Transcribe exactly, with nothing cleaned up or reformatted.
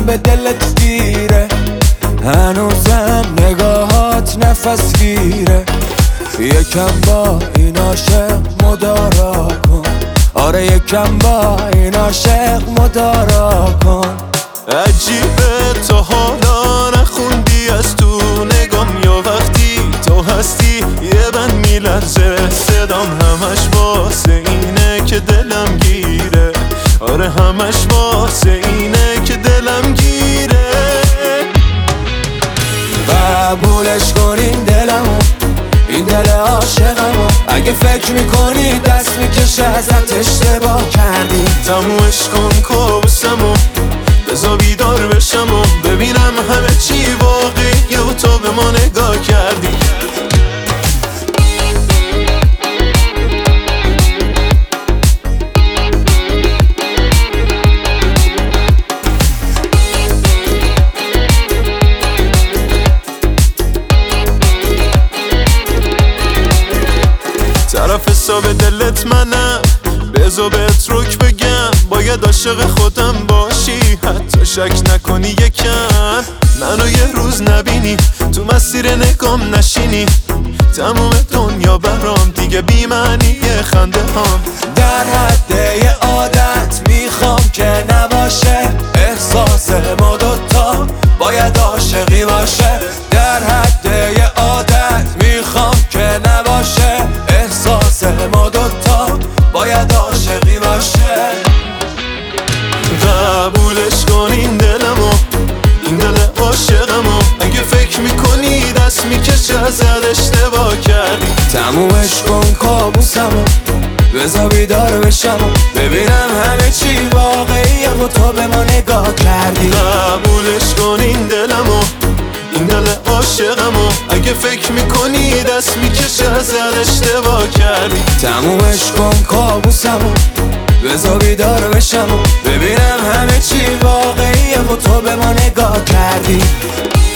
به دلت گیره، هنوزم نگاهات نفس گیره. یکم با این عاشق مدارا کن، آره یکم با این عاشق مدارا کن. عجیبه تو حالا نخوندی از تو نگام، یا وقتی تو هستی یه بند میلرزه صدام، همش واسه اینه که دلم گیره، آره همش واسه اینه که دلم گیره. قبولش کن این دلمو، این دل عاشقمو، اگه فکر میکنی دست میکشه ازت اشتباه کردی. تمومش کن کابوسمو، بذار بیدار بشم و ببینم همه چی واقعیه و تو به ما نگاه کردی. طرف حساب دلت منم، بذار بهت رک بگم، باید عاشق خودم باشی، حتی شک نکنی یکم منو یه روز نبینی، تو مسیر نگام نشینی، تموم دنیا برام دیگه بی معنیه خنده هام. در حد یه عادت میخوام که نباشه، احساس ما دوتا باید عاشقی باشه. در حد یه عادت میخوام که نباشه، احساس ما دوتا باید عاشقی باشه. قبولش کن این دلمو، این دل عاشقمو، اگه فکر میکنی دست میکشه ازت اشتباه کردی. تمومش کن کابوسمو، بذار بیدار بشم و ببینم همه چی واقعیه و تو به ما نگاه کردی. قبولش کن این دلمو، این دل عاشقمو، اگه فکر میکنی دست میکشه ازت اشتباه کردی. تمومش کن کابوسمو، بذار بیدار بشم و ببینم همه چی واقعیه و تو به ما نگاه کردی.